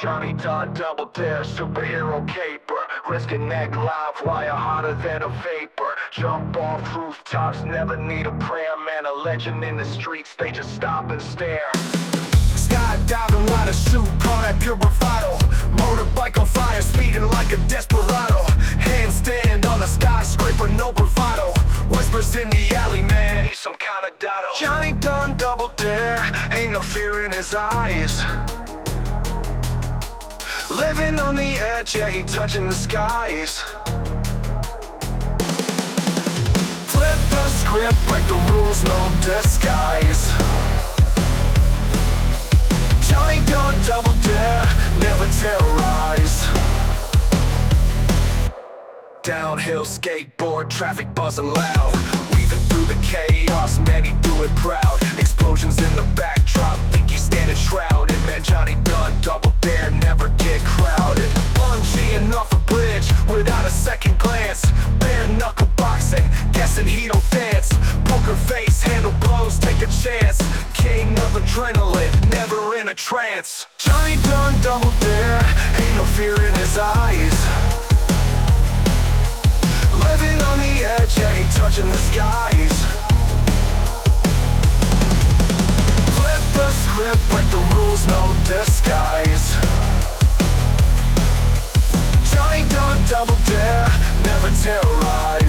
Johnny Dunn, double dare, superhero caper. Risking neck live wire hotter than a vapor. Jump off rooftops, never need a prayer. Man, a legend in the streets, they just stop and stare. Skydiving, light a shoot, call that pure bravado. Motorbike on fire, speeding like a desperado. Handstand on a skyscraper, no bravado. Whispers in the alley, man, he's some kind of dotto. Johnny Dunn, double dare, ain't no fear in his eyes. Living on the edge, yeah, he touching the skies. Flip the script, break the rules, no disguise. Johnny Dunn, double dare, never terrorize. Downhill skateboard, traffic buzzing loud. Weaving through the chaos, man, he do it proud. Explosions in the backdrop, think he's standing shrouded. Man, Johnny Dunn, double dare, never get crowded. Bungeeing off a bridge without a second glance. Bare knuckle boxing, guessing he don't dance. Poker face, handle blows, take a chance. King of adrenaline, never in a trance. Johnny Dunn, double dare, ain't no fear in his eyes. Living on the edge, yeah, he touching the skies. Flip the script, break the rules, no disguise. Johnny Dunn, double dare, never terrorize.